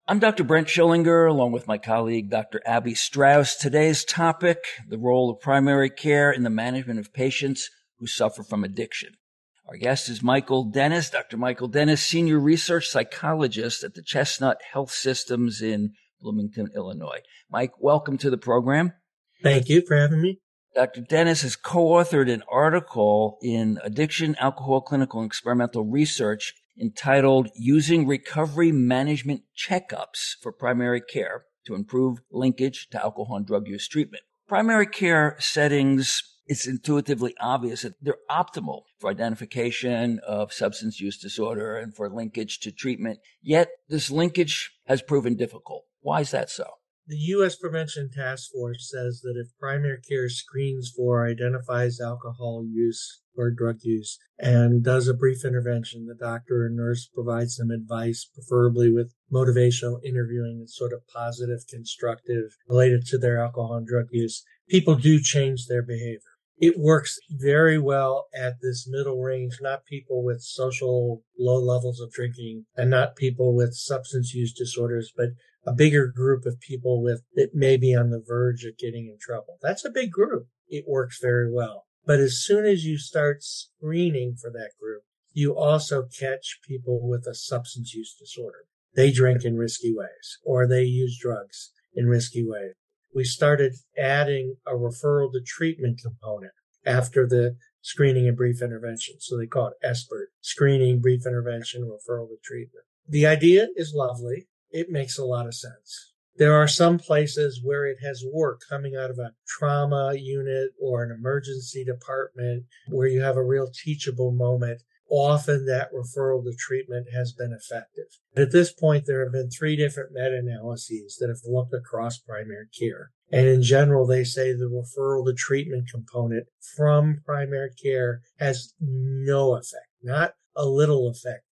I'm Dr. Brent Schillinger, along with my colleague, Dr. Abby Strauss. Today's topic, the role of primary care in the management of patients who suffer from addiction. Our guest is Michael Dennis, Dr. Michael Dennis, Senior Research Psychologist at the Chestnut Health Systems in Bloomington, Illinois. Mike, welcome to the program. Thank you for having me. Dr. Dennis has co-authored an article in Addiction, Alcohol, Clinical, and Experimental Research entitled Using Recovery Management Checkups for Primary Care to Improve Linkage to Alcohol and Drug Use Treatment. Primary care settings, it's intuitively obvious that they're optimal for identification of substance use disorder and for linkage to treatment. Yet this linkage has proven difficult. Why is that so? The U.S. Prevention Task Force says that if primary care screens for, identifies alcohol use or drug use, and does a brief intervention, the doctor or nurse provides them advice, preferably with motivational interviewing that's sort of positive, constructive, related to their alcohol and drug use, people do change their behavior. It works very well at this middle range, not people with social low levels of drinking and not people with substance use disorders, but a bigger group of people that may be on the verge of getting in trouble. That's a big group. It works very well. But as soon as you start screening for that group, you also catch people with a substance use disorder. They drink in risky ways, or they use drugs in risky ways. We started adding a referral to treatment component after the screening and brief intervention. So they call it SBIRT, screening, brief intervention, referral to treatment. The idea is lovely. It makes a lot of sense. There are some places where it has worked, coming out of a trauma unit or an emergency department where you have a real teachable moment. Often that referral to treatment has been effective. At this point, there have been 3 different meta-analyses that have looked across primary care. And in general, they say the referral to treatment component from primary care has no effect, not a little effect,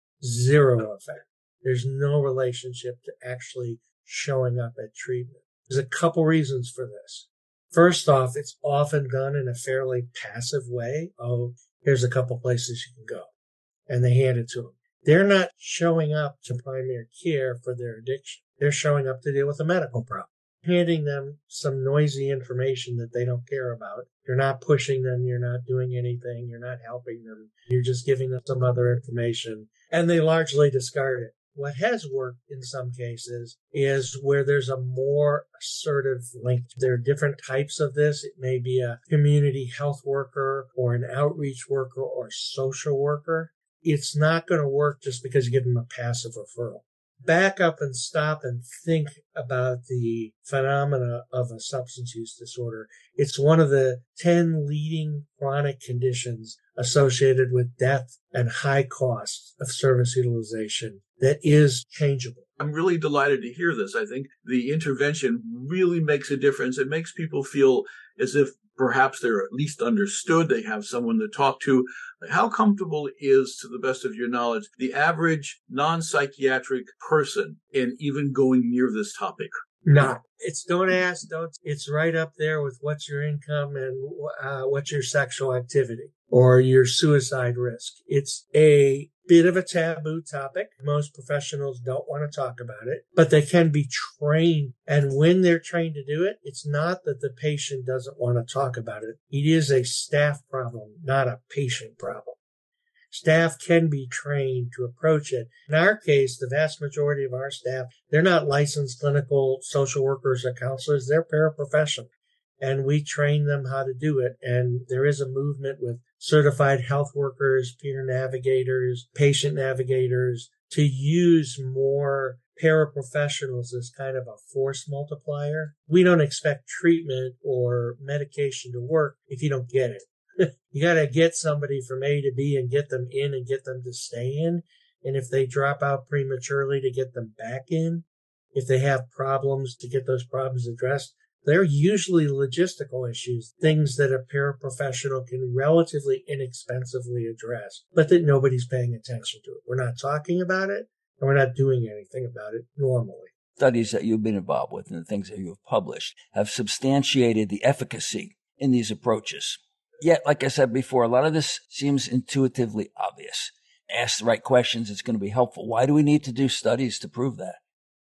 0 effect. There's no relationship to actually showing up at treatment. There's a couple reasons for this. First off, it's often done in a fairly passive way. Oh, here's a couple places you can go. And they hand it to them. They're not showing up to primary care for their addiction. They're showing up to deal with a medical problem. Handing them some noisy information that they don't care about. You're not pushing them. You're not doing anything. You're not helping them. You're just giving them some other information. And they largely discard it. What has worked in some cases is where there's a more assertive link. There are different types of this. It may be a community health worker or an outreach worker or a social worker. It's not going to work just because you give them a passive referral. Back up and stop and think about the phenomena of a substance use disorder. It's one of the 10 leading chronic conditions associated with death and high costs of service utilization that is changeable. I'm really delighted to hear this. I think the intervention really makes a difference. It makes people feel as if perhaps they're at least understood. They have someone to talk to. How comfortable is, to the best of your knowledge, the average non-psychiatric person in even going near this topic? No. It's don't ask, don't. It's right up there with what's your income and what's your sexual activity or your suicide risk. It's a bit of a taboo topic. Most professionals don't want to talk about it, but they can be trained. And when they're trained to do it, it's not that the patient doesn't want to talk about it. It is a staff problem, not a patient problem. Staff can be trained to approach it. In our case, the vast majority of our staff, they're not licensed clinical social workers or counselors. They're paraprofessional. And we train them how to do it. And there is a movement with certified health workers, peer navigators, patient navigators to use more paraprofessionals as kind of a force multiplier. We don't expect treatment or medication to work if you don't get it. You got to get somebody from A to B and get them in and get them to stay in. And if they drop out prematurely, to get them back in. If they have problems, to get those problems addressed. They're usually logistical issues, things that a paraprofessional can relatively inexpensively address, but that nobody's paying attention to it. We're not talking about it, and we're not doing anything about it normally. Studies that you've been involved with and the things that you've published have substantiated the efficacy in these approaches. Yet, like I said before, a lot of this seems intuitively obvious. Ask the right questions, it's going to be helpful. Why do we need to do studies to prove that?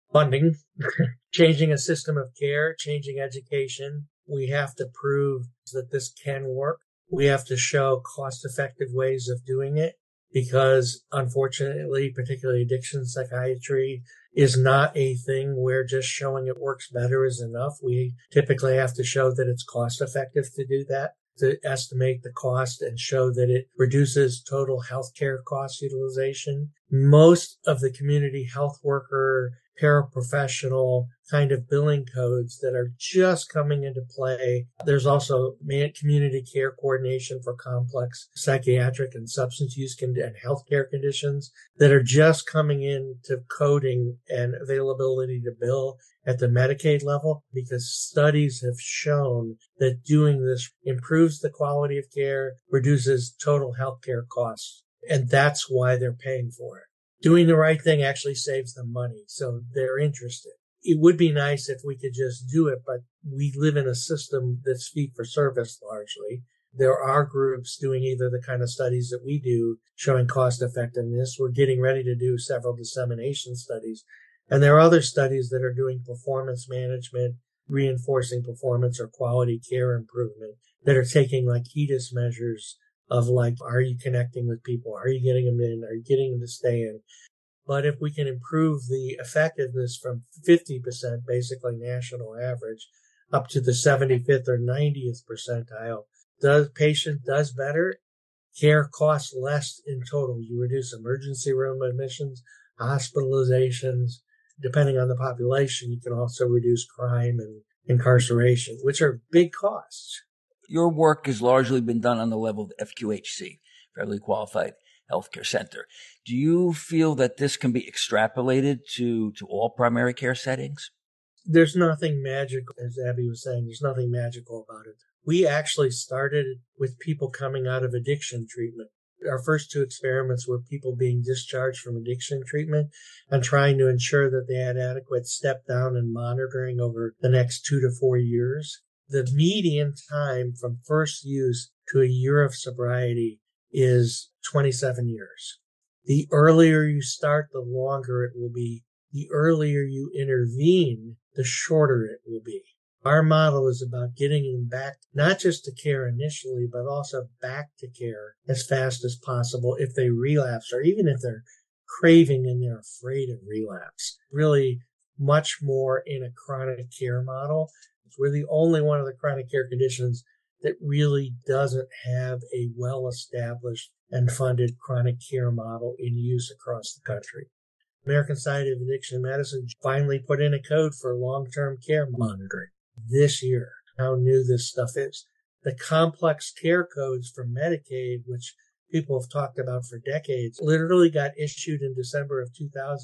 funding, changing a system of care, changing education. We have to prove that this can work. We have to show cost-effective ways of doing it because, unfortunately, particularly addiction psychiatry is not a thing where just showing it works better is enough. We typically have to show that it's cost-effective to do that, to estimate the cost and show that it reduces total healthcare cost utilization. Most of the community health worker, paraprofessional kind of billing codes that are just coming into play. There's also community care coordination for complex psychiatric and substance use and healthcare conditions that are just coming into coding and availability to bill at the Medicaid level, because studies have shown that doing this improves the quality of care, reduces total healthcare costs, and that's why they're paying for it. Doing the right thing actually saves them money, so they're interested. It would be nice if we could just do it, but we live in a system that's fee for service largely. There are groups doing either the kind of studies that we do showing cost effectiveness. We're getting ready to do several dissemination studies. And there are other studies that are doing performance management, reinforcing performance or quality care improvement that are taking like HEDIS measures of like, are you connecting with people? Are you getting them in? Are you getting them to stay in? But if we can improve the effectiveness from 50%, basically national average, up to the 75th or 90th percentile, the patient does better, care costs less in total. You reduce emergency room admissions, hospitalizations. Depending on the population, you can also reduce crime and incarceration, which are big costs. Your work has largely been done on the level of FQHC, Federally Qualified Healthcare Center. Do you feel that this can be extrapolated to all primary care settings? There's nothing magical, as Abby was saying, there's nothing magical about it. We actually started with people coming out of addiction treatment. Our first two experiments were people being discharged from addiction treatment and trying to ensure that they had adequate step down and monitoring over the next 2 to 4 years. The median time from first use to a year of sobriety is 27 years. The earlier you start, the longer it will be. The earlier you intervene, the shorter it will be. Our model is about getting them back, not just to care initially, but also back to care as fast as possible if they relapse, or even if they're craving and they're afraid of relapse. Really much more in a chronic care model. We're the only one of the chronic care conditions that really doesn't have a well-established and funded chronic care model in use across the country. American Society of Addiction Medicine finally put in a code for long-term care monitoring this year. How new this stuff is. The complex care codes for Medicaid, which people have talked about for decades, literally got issued in December of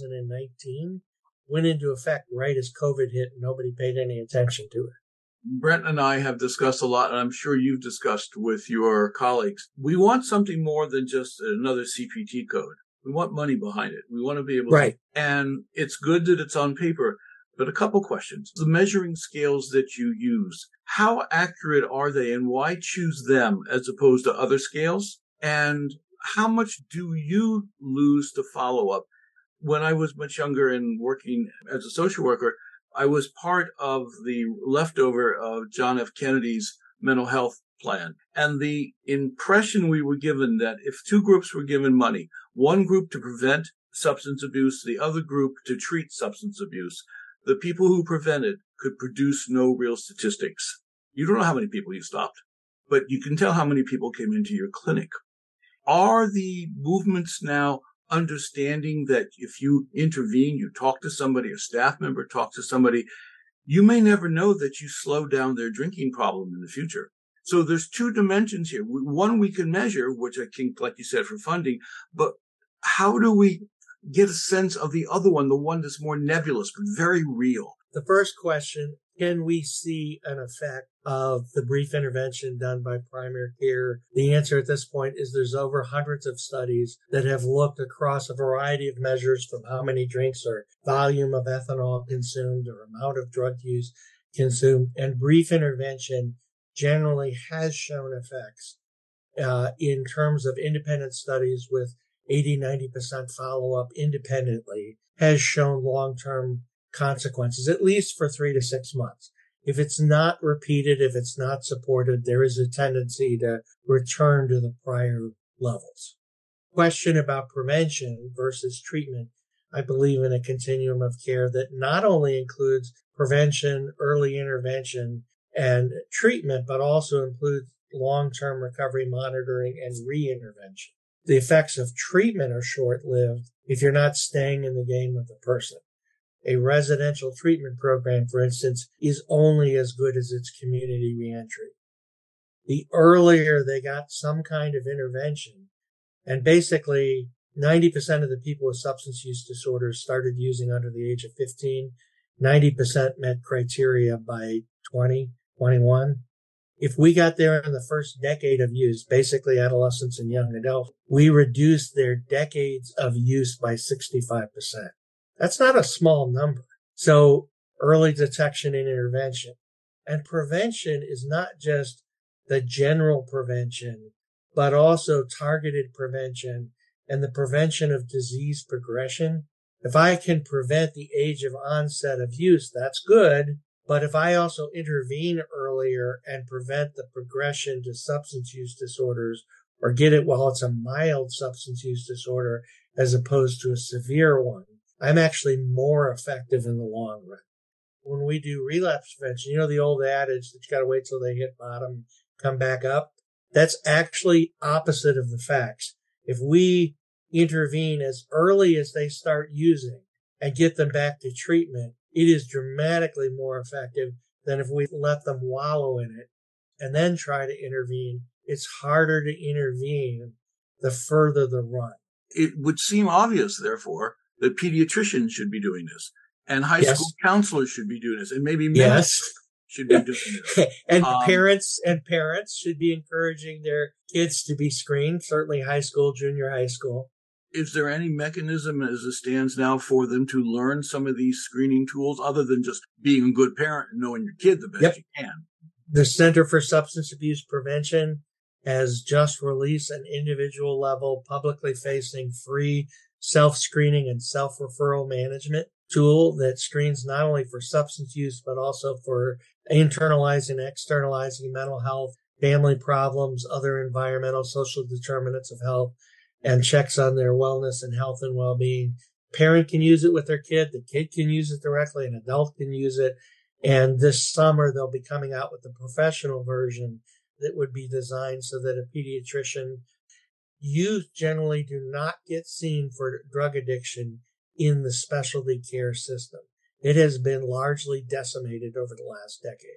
2019, went into effect right as COVID hit and nobody paid any attention to it. Brent and I have discussed a lot, and I'm sure you've discussed with your colleagues. We want something more than just another CPT code. We want money behind it. We want to be able to, and it's good that it's on paper, but a couple questions. The measuring scales that you use, how accurate are they and why choose them as opposed to other scales? And how much do you lose to follow up? When I was much younger and working as a social worker, I was part of the leftover of John F. Kennedy's mental health plan. And the impression we were given that if two groups were given money, one group to prevent substance abuse, the other group to treat substance abuse, the people who prevented could produce no real statistics. You don't know how many people you stopped, but you can tell how many people came into your clinic. Are the movements now understanding that if you intervene, you talk to somebody, a staff member, talk to somebody, you may never know that you slow down their drinking problem in the future. So there's two dimensions here. One we can measure, which I think, like you said, for funding, but how do we get a sense of the other one, the one that's more nebulous, but very real? The first question, can we see an effect of the brief intervention done by primary care? The answer at this point is there's over hundreds of studies that have looked across a variety of measures from how many drinks or volume of ethanol consumed or amount of drug use consumed. And brief intervention generally has shown effects in terms of independent studies with 80-90% follow-up independently, has shown long-term consequences, at least for 3 to 6 months. If it's not repeated, if it's not supported, there is a tendency to return to the prior levels. Question about prevention versus treatment. I believe in a continuum of care that not only includes prevention, early intervention, and treatment, but also includes long-term recovery monitoring and re-intervention. The effects of treatment are short-lived if you're not staying in the game with the person. A residential treatment program, for instance, is only as good as its community reentry. The earlier they got some kind of intervention, and basically 90% of the people with substance use disorders started using under the age of 15. 90% met criteria by 20, 21. If we got there in the first decade of use, basically adolescents and young adults, we reduced their decades of use by 65%. That's not a small number. So early detection and intervention. And prevention is not just the general prevention, but also targeted prevention and the prevention of disease progression. If I can prevent the age of onset of use, that's good. But if I also intervene earlier and prevent the progression to substance use disorders or get it while it's a mild substance use disorder as opposed to a severe one, I'm actually more effective in the long run. When we do relapse prevention, you know the old adage that you got to wait till they hit bottom, come back up? That's actually opposite of the facts. If we intervene as early as they start using and get them back to treatment, it is dramatically more effective than if we let them wallow in it and then try to intervene. It's harder to intervene the further the run. It would seem obvious, therefore, that pediatricians should be doing this, and high school counselors should be doing this, and maybe ministers should be doing this. And parents should be encouraging their kids to be screened, certainly high school, junior high school. Is there any mechanism as it stands now for them to learn some of these screening tools other than just being a good parent and knowing your kid the best you can? The Center for Substance Abuse Prevention has just released an individual level, publicly facing free self-screening and self-referral management tool that screens not only for substance use, but also for internalizing, externalizing mental health, family problems, other environmental, social determinants of health, and checks on their wellness and health and well-being. Parent can use it with their kid. The kid can use it directly. An adult can use it. And this summer, they'll be coming out with a professional version that would be designed so that a pediatrician, youth generally do not get seen for drug addiction in the specialty care system. It has been largely decimated over the last decade.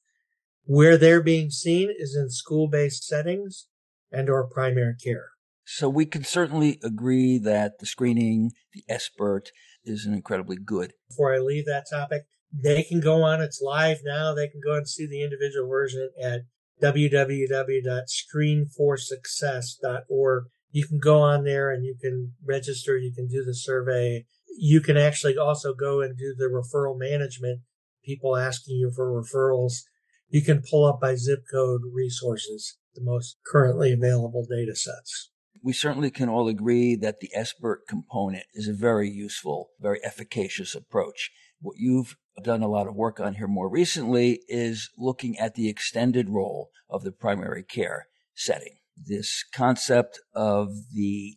Where they're being seen is in school-based settings and or primary care. So we can certainly agree that the screening, the SBIRT, is incredibly good. Before I leave that topic, they can go on, it's live now, they can go and see the individual version at www.screenforsuccess.org. You can go on there and you can register, you can do the survey. You can actually also go and do the referral management, people asking you for referrals. You can pull up by zip code resources, the most currently available data sets. We certainly can all agree that the SBIRT component is a very useful, very efficacious approach. What you've done a lot of work on here more recently is looking at the extended role of the primary care setting. This concept of the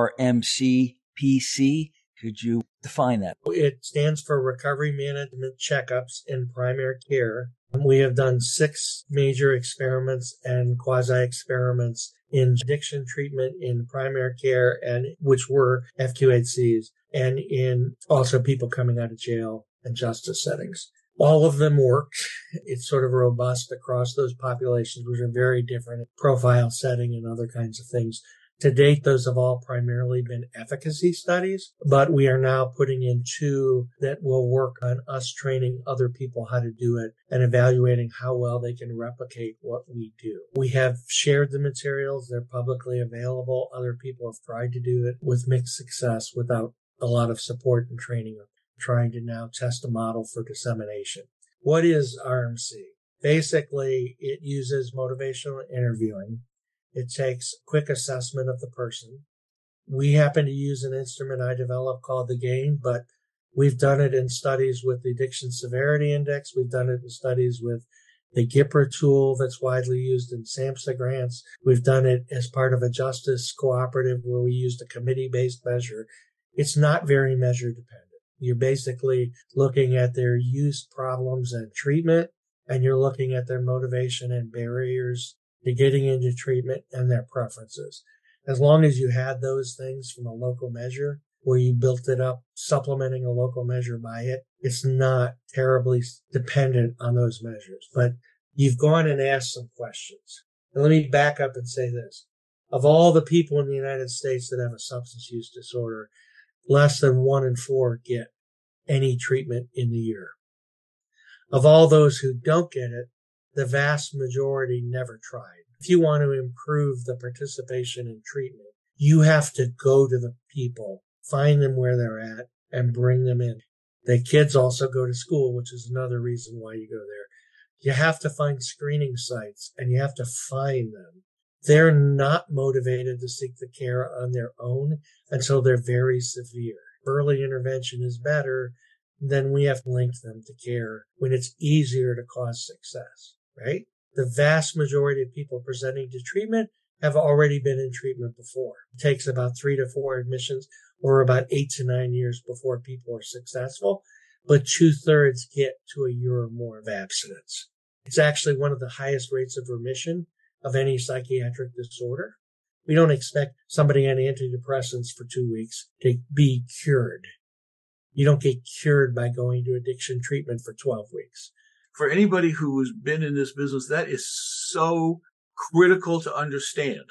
RMCPC, could you define that? It stands for Recovery Management Checkups in Primary Care. We have done 6 major experiments and quasi-experiments in addiction treatment in primary care, and which were FQHCs, and in also people coming out of jail and justice settings. All of them worked. It's sort of robust across those populations, which are very different profile setting and other kinds of things. To date, those have all primarily been efficacy studies, but we are now putting in 2 that will work on us training other people how to do it and evaluating how well they can replicate what we do. We have shared the materials. They're publicly available. Other people have tried to do it with mixed success without a lot of support and training. I'm trying to now test a model for dissemination. What is RMC? Basically, it uses motivational interviewing. It takes quick assessment of the person. We happen to use an instrument I developed called the GAIN, but We've done it in studies with the Addiction Severity Index. We've done it in studies with the GIPRA tool that's widely used in SAMHSA grants. We've done it as part of a justice cooperative where we used a committee-based measure. It's not very measure dependent. You're basically looking at their use, problems, and treatment, and you're looking at their motivation and barriers to getting into treatment and their preferences. As long as you had those things from a local measure, where you built it up, supplementing a local measure by it, it's not terribly dependent on those measures. But you've gone and asked some questions. And let me back up and say this. Of all the people in the United States that have a substance use disorder, less than 1 in 4 get any treatment in the year. Of all those who don't get it, the vast majority never tried. If you want to improve the participation in treatment, you have to go to the people, find them where they're at, and bring them in. The kids also go to school, which is another reason why you go there. You have to find screening sites, and you have to find them. They're not motivated to seek the care on their own until they're very severe. Early intervention is better than we have to link them to care when it's easier to cause success, right? The vast majority of people presenting to treatment have already been in treatment before. It takes about 3 to 4 admissions or about 8 to 9 years before people are successful, but 2/3 get to a year or more of abstinence. It's actually one of the highest rates of remission of any psychiatric disorder. We don't expect somebody on antidepressants for 2 weeks to be cured. You don't get cured by going to addiction treatment for 12 weeks. For anybody who's been in this business, that is so critical to understand.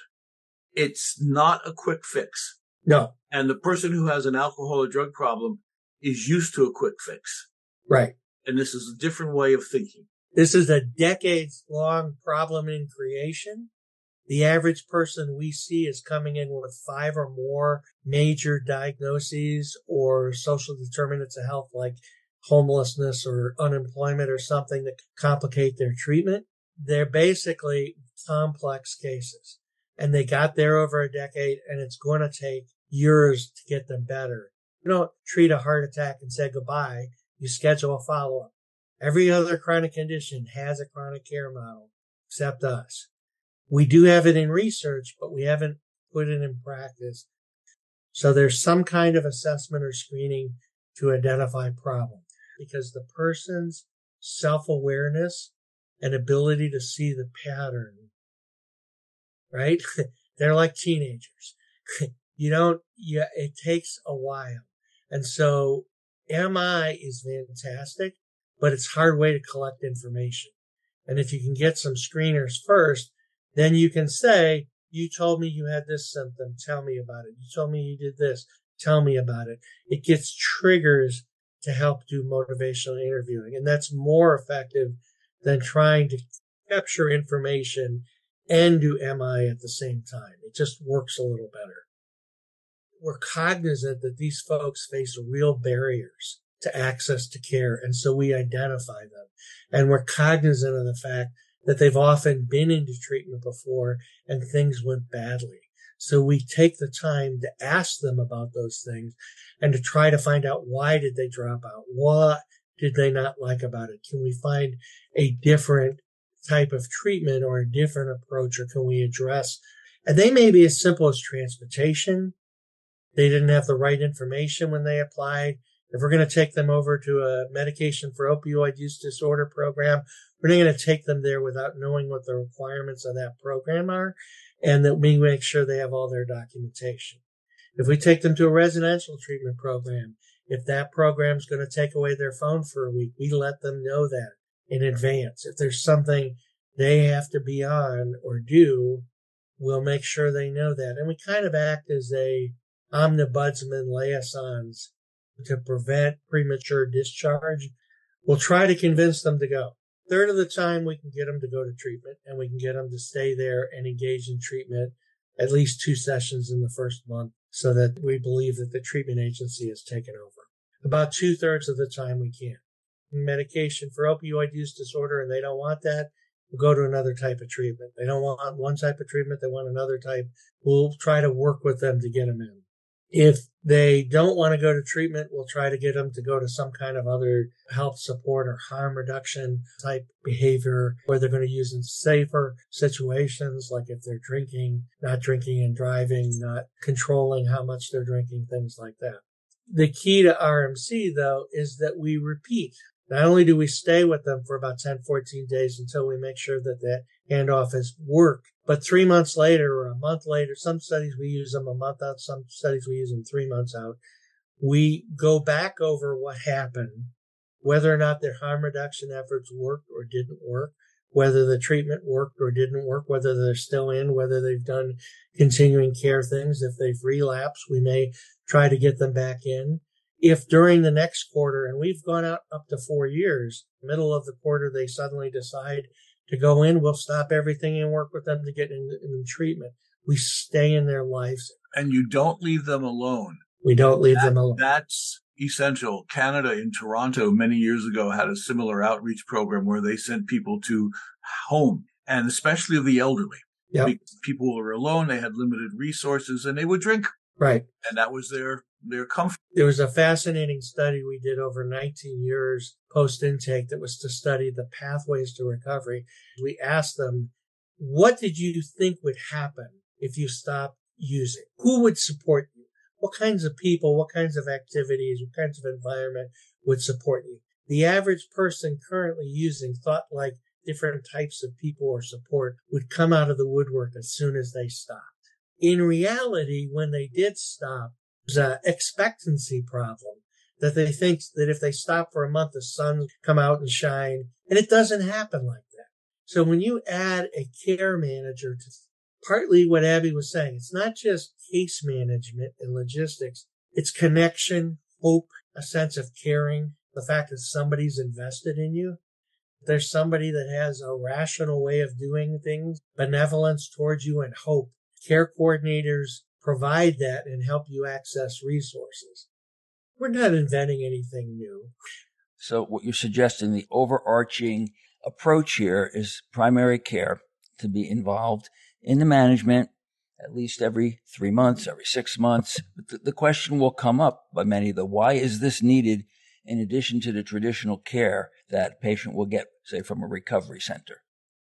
It's not a quick fix. No. And the person who has an alcohol or drug problem is used to a quick fix. Right. And this is a different way of thinking. This is a decades-long problem in creation. The average person we see is coming in with 5 or more major diagnoses or social determinants of health like homelessness or unemployment or something that complicate their treatment. They're basically complex cases. And they got there over a decade, and it's going to take years to get them better. You don't treat a heart attack and say goodbye. You schedule a follow-up. Every other chronic condition has a chronic care model, except us. We do have it in research, but we haven't put it in practice. So there's some kind of assessment or screening to identify problems, because the person's self-awareness and ability to see the pattern, right? They're like teenagers. It takes a while. And so MI is fantastic, but it's a hard way to collect information. And if you can get some screeners first, then you can say, you told me you had this symptom, tell me about it. You told me you did this, tell me about it. It gets triggers to help do motivational interviewing. And that's more effective than trying to capture information and do MI at the same time. It just works a little better. We're cognizant that these folks face real barriers to access to care, and so we identify them. And we're cognizant of the fact that they've often been into treatment before and things went badly. So we take the time to ask them about those things and to try to find out, why did they drop out? What did they not like about it? Can we find a different type of treatment or a different approach, or can we address? And they may be as simple as transportation. They didn't have the right information when they applied. If we're going to take them over to a medication for opioid use disorder program, we're not going to take them there without knowing what the requirements of that program are, and that we make sure they have all their documentation. If we take them to a residential treatment program, if that program is going to take away their phone for a week, we let them know that in advance. If there's something they have to be on or do, we'll make sure they know that. And we kind of act as a omnibudsman liaisons to prevent premature discharge. We'll try to convince them to go. A third of the time we can get them to go to treatment, and we can get them to stay there and engage in treatment at least 2 sessions in the first month, so that we believe that the treatment agency has taken over. About 2/3 of the time we can't. Medication for opioid use disorder, and they don't want that, we'll go to another type of treatment. They don't want one type of treatment, they want another type. We'll try to work with them to get them in. If they don't want to go to treatment, we'll try to get them to go to some kind of other health support or harm reduction type behavior where they're going to use in safer situations, like if they're drinking, not drinking and driving, not controlling how much they're drinking, things like that. The key to RMC, though, is that we repeat. Not only do we stay with them for about 10, 14 days until we make sure that that handoff has worked, but 3 months later or a month later, some studies we use them a month out, some studies we use them 3 months out. We go back over what happened, whether or not their harm reduction efforts worked or didn't work, whether the treatment worked or didn't work, whether they're still in, whether they've done continuing care things. If they've relapsed, we may try to get them back in. If during the next quarter, and we've gone out up to 4 years, middle of the quarter, they suddenly decide to go in, we'll stop everything and work with them to get in treatment. We stay in their lives. And you don't leave them alone. We don't leave them alone. That's essential. Canada in Toronto many years ago had a similar outreach program where they sent people to home, and especially the elderly. Yep. People were alone, they had limited resources, and they would drink. Right. And that was their comfort. There was a fascinating study we did over 19 years post-intake that was to study the pathways to recovery. We asked them, what did you think would happen if you stopped using? Who would support you? What kinds of people, what kinds of activities, what kinds of environment would support you? The average person currently using thought like different types of people or support would come out of the woodwork as soon as they stopped. In reality, when they did stop, there's an expectancy problem that they think that if they stop for a month, the sun come out and shine. And it doesn't happen like that. So when you add a care manager to partly what Abby was saying, it's not just case management and logistics. It's connection, hope, a sense of caring, the fact that somebody's invested in you. There's somebody that has a rational way of doing things, benevolence towards you, and hope. Care coordinators provide that and help you access resources. We're not inventing anything new. So what you're suggesting, the overarching approach here is primary care to be involved in the management at least every 3 months, every 6 months. But the question will come up by many, why is this needed in addition to the traditional care that a patient will get, say, from a recovery center?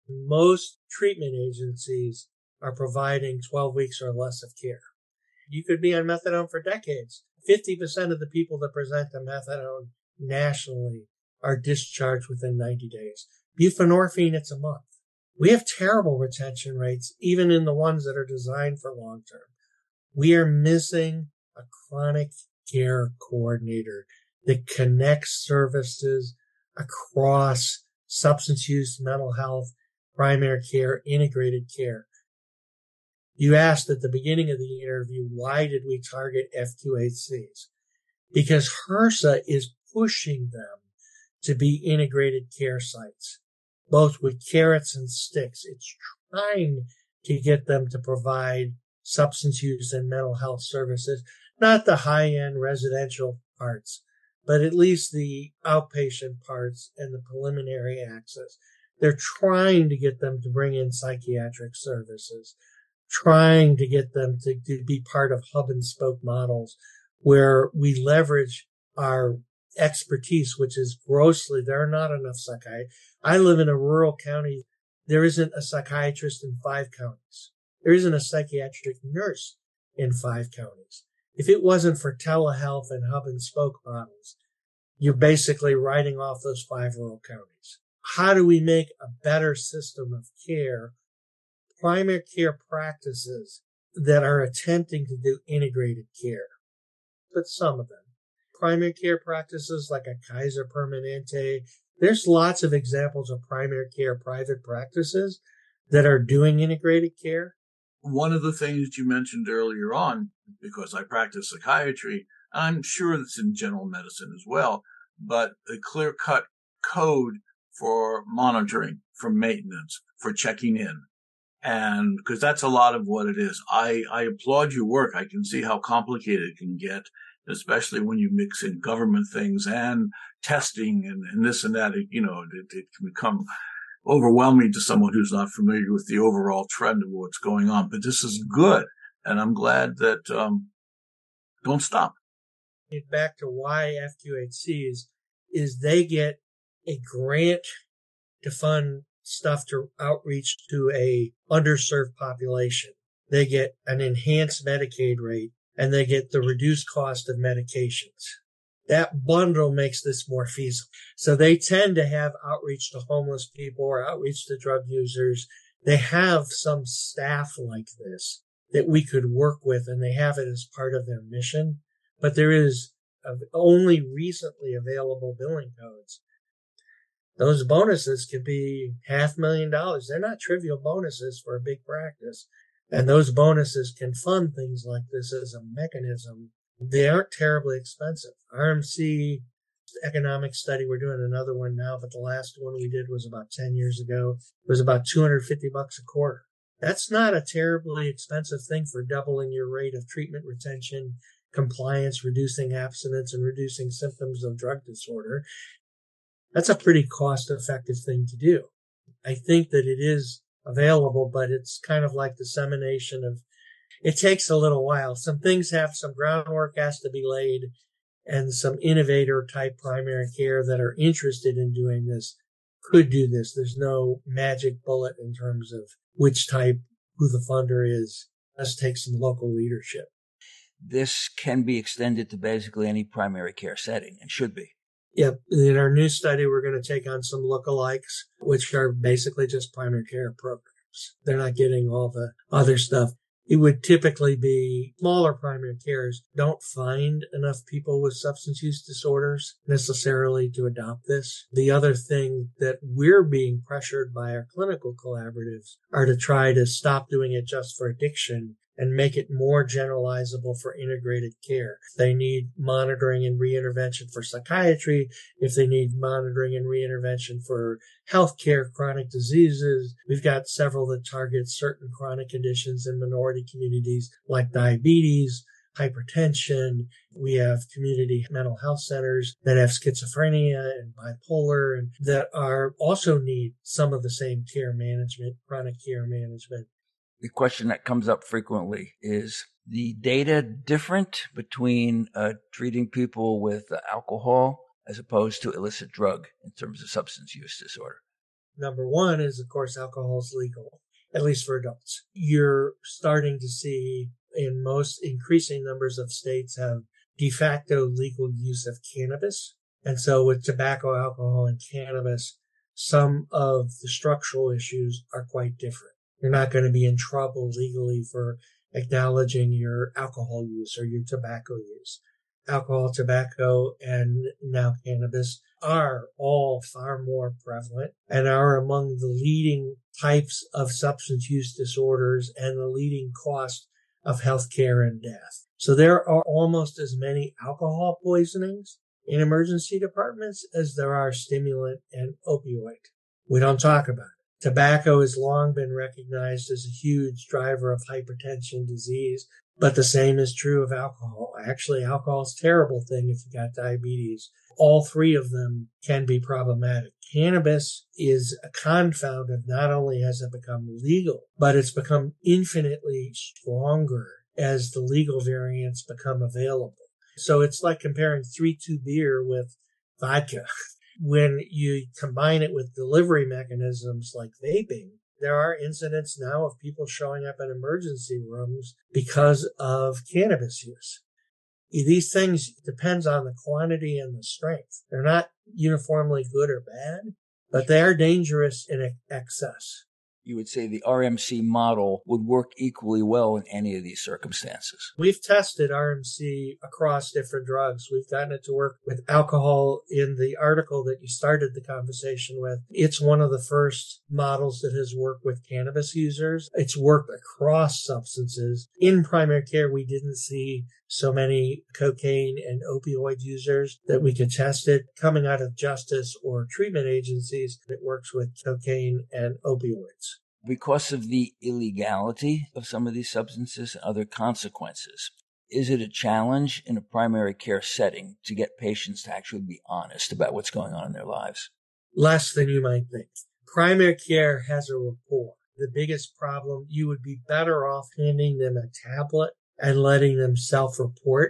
Most treatment agencies are providing 12 weeks or less of care. You could be on methadone for decades. 50% of the people that present to methadone nationally are discharged within 90 days. Buprenorphine, it's a month. We have terrible retention rates, even in the ones that are designed for long term. We are missing a chronic care coordinator that connects services across substance use, mental health, primary care, integrated care. You asked at the beginning of the interview, why did we target F2HCs? Because HRSA is pushing them to be integrated care sites, both with carrots and sticks. It's trying to get them to provide substance use and mental health services, not the high-end residential parts, but at least the outpatient parts and the preliminary access. They're trying to get them to bring in psychiatric services, trying to get them to be part of hub and spoke models where we leverage our expertise, which is there are not enough psychiatrists. I live in a rural county. There isn't a psychiatrist in 5 counties. There isn't a psychiatric nurse in 5 counties. If it wasn't for telehealth and hub and spoke models, you're basically writing off those 5 rural counties. How do we make a better system of care? Primary care practices that are attempting to do integrated care, but some of them. Primary care practices like a Kaiser Permanente. There's lots of examples of primary care private practices that are doing integrated care. One of the things that you mentioned earlier on, because I practice psychiatry, I'm sure that's in general medicine as well, but a clear-cut code for monitoring, for maintenance, for checking in. And because that's a lot of what it is. I applaud your work. I can see how complicated it can get, especially when you mix in government things and testing and this and that. It can become overwhelming to someone who's not familiar with the overall trend of what's going on. But this is good. And I'm glad that don't stop. Back to why FQHCs is they get a grant to fund stuff to outreach to a underserved population. They get an enhanced Medicaid rate, and they get the reduced cost of medications. That bundle makes this more feasible. So they tend to have outreach to homeless people or outreach to drug users. They have some staff like this that we could work with, and they have it as part of their mission. But there is only recently available billing codes. Those bonuses could be $500,000. They're not trivial bonuses for a big practice. And those bonuses can fund things like this as a mechanism. They aren't terribly expensive. RMC economic study, we're doing another one now, but the last one we did was about 10 years ago. It was about $250 a quarter. That's not a terribly expensive thing for doubling your rate of treatment retention, compliance, reducing abstinence, and reducing symptoms of drug disorder. That's a pretty cost-effective thing to do. I think that it is available, but it's kind of like dissemination of, it takes a little while. Some things have, some groundwork has to be laid, and some innovator type primary care that are interested in doing this could do this. There's no magic bullet in terms of which type, who the funder is. Let's take some local leadership. This can be extended to basically any primary care setting and should be. Yep. In our new study, we're going to take on some lookalikes, which are basically just primary care programs. They're not getting all the other stuff. It would typically be smaller primary cares don't find enough people with substance use disorders necessarily to adopt this. The other thing that we're being pressured by our clinical collaboratives are to try to stop doing it just for addiction and make it more generalizable for integrated care. If they need monitoring and reintervention for psychiatry, if they need monitoring and reintervention for healthcare, chronic diseases, we've got several that target certain chronic conditions in minority communities like diabetes, hypertension. We have community mental health centers that have schizophrenia and bipolar and that are also need some of the same care management, chronic care management. The question that comes up frequently is the data different between treating people with alcohol as opposed to illicit drug in terms of substance use disorder? Number one is, of course, alcohol is legal, at least for adults. You're starting to see in most increasing numbers of states have de facto legal use of cannabis. And so with tobacco, alcohol, and cannabis, some of the structural issues are quite different. You're not going to be in trouble legally for acknowledging your alcohol use or your tobacco use. Alcohol, tobacco, and now cannabis are all far more prevalent and are among the leading types of substance use disorders and the leading cost of healthcare and death. So there are almost as many alcohol poisonings in emergency departments as there are stimulant and opioid. We don't talk about it. Tobacco has long been recognized as a huge driver of hypertension disease, but the same is true of alcohol. Actually, alcohol is a terrible thing if you got diabetes. All three of them can be problematic. Cannabis is a confound of not only has it become legal, but it's become infinitely stronger as the legal variants become available. So it's like comparing 3-2 beer with vodka. When you combine it with delivery mechanisms like vaping, there are incidents now of people showing up in emergency rooms because of cannabis use. These things depends on the quantity and the strength. They're not uniformly good or bad, but they are dangerous in excess. You would say the RMC model would work equally well in any of these circumstances. We've tested RMC across different drugs. We've gotten it to work with alcohol in the article that you started the conversation with. It's one of the first models that has worked with cannabis users. It's worked across substances. In primary care, we didn't see so many cocaine and opioid users that we could test it. Coming out of justice or treatment agencies, it works with cocaine and opioids. Because of the illegality of some of these substances and other consequences, is it a challenge in a primary care setting to get patients to actually be honest about what's going on in their lives? Less than you might think. Primary care has a rapport. The biggest problem, you would be better off handing them a tablet and letting them self-report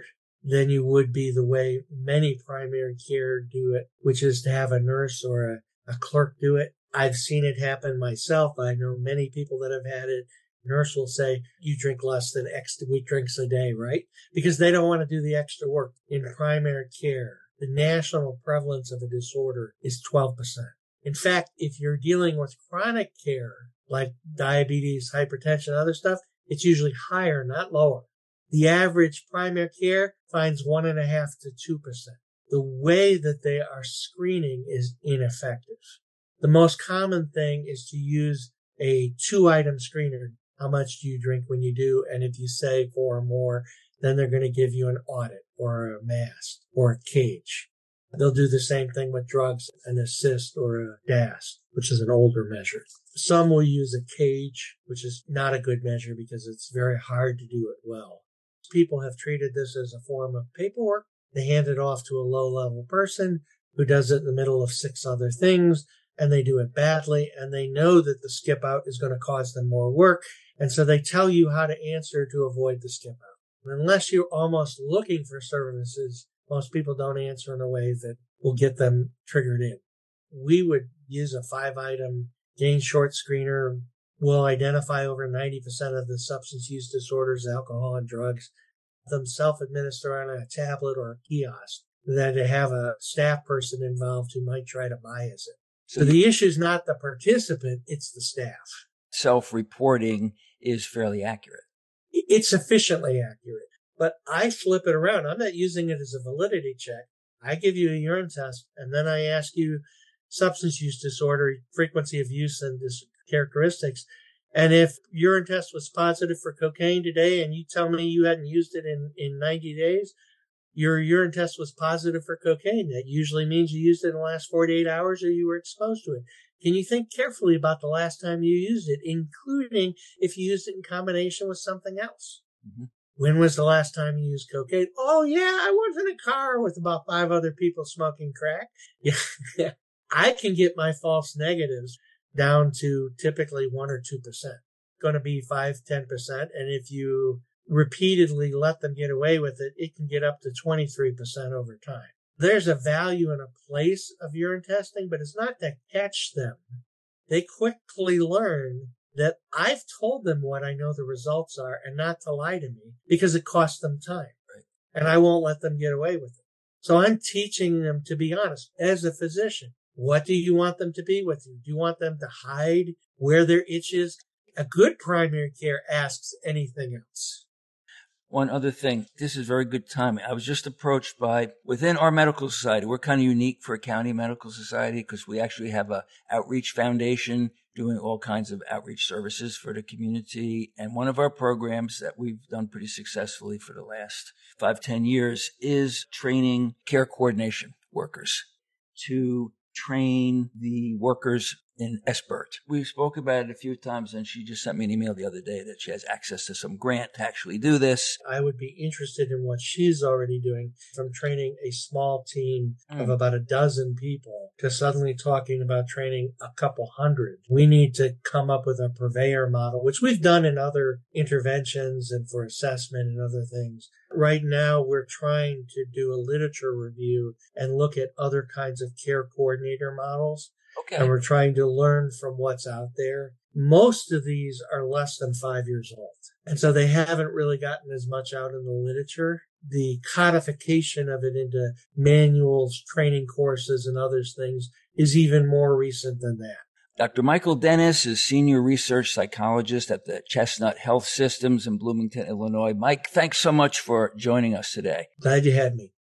than you would be the way many primary care do it, which is to have a nurse or a clerk do it. I've seen it happen myself. I know many people that have had it. Nurse will say, you drink less than X drinks a day, right? Because they don't want to do the extra work. In primary care, the national prevalence of a disorder is 12%. In fact, if you're dealing with chronic care, like diabetes, hypertension, other stuff, it's usually higher, not lower. The average primary care finds 1.5% to 2%. The way that they are screening is ineffective. The most common thing is to use a 2-item screener. How much do you drink when you do? And if you say 4 or more, then they're going to give you an audit or a mask or a cage. They'll do the same thing with drugs, an assist or a DAS, which is an older measure. Some will use a cage, which is not a good measure because it's very hard to do it well. People have treated this as a form of paperwork. They hand it off to a low-level person who does it in the middle of 6 other things, and they do it badly, and they know that the skip out is going to cause them more work, and so they tell you how to answer to avoid the skip out. And unless you're almost looking for services, most people don't answer in a way that will get them triggered in. We would use a 5-item gain short screener. We'll identify over 90% of the substance use disorders, alcohol and drugs, them self-administer on a tablet or a kiosk, than to have a staff person involved who might try to bias it. So the issue is not the participant, it's the staff. Self-reporting is fairly accurate. It's sufficiently accurate, but I flip it around. I'm not using it as a validity check. I give you a urine test, and then I ask you substance use disorder, frequency of use, and characteristics. And if urine test was positive for cocaine today and you tell me you hadn't used it in 90 days, your urine test was positive for cocaine. That usually means you used it in the last 48 hours or you were exposed to it. Can you think carefully about the last time you used it, including if you used it in combination with something else? Mm-hmm. When was the last time you used cocaine? Oh, yeah, I was in a car with about 5 other people smoking crack. Yeah, I can get my false negatives down to typically 1 or 2%. Going to be 5-10%. And if you repeatedly let them get away with it, it can get up to 23% over time. There's a value and a place of urine testing, but it's not to catch them. They quickly learn that I've told them what I know the results are and not to lie to me because it costs them time. Right. And I won't let them get away with it. So I'm teaching them to be honest as a physician. What do you want them to be with you? Do you want them to hide where their itch is? A good primary care asks anything else. One other thing, this is very good timing. I was just approached within our medical society, we're kind of unique for a county medical society because we actually have a outreach foundation doing all kinds of outreach services for the community. And one of our programs that we've done pretty successfully for the last 5-10 years is training care coordination workers to train the workers in SBIRT. We spoke about it a few times, and she just sent me an email the other day that she has access to some grant to actually do this. I would be interested in what she's already doing, from training a small team of about 12 people to suddenly talking about training a couple hundred. We need to come up with a purveyor model, which we've done in other interventions and for assessment and other things. Right now, we're trying to do a literature review and look at other kinds of care coordinator models. Okay. And we're trying to learn from what's out there. Most of these are less than 5 years old. And so they haven't really gotten as much out in the literature. The codification of it into manuals, training courses, and other things is even more recent than that. Dr. Michael Dennis is Senior Research Psychologist at the Chestnut Health Systems in Bloomington, Illinois. Mike, thanks so much for joining us today. Glad you had me.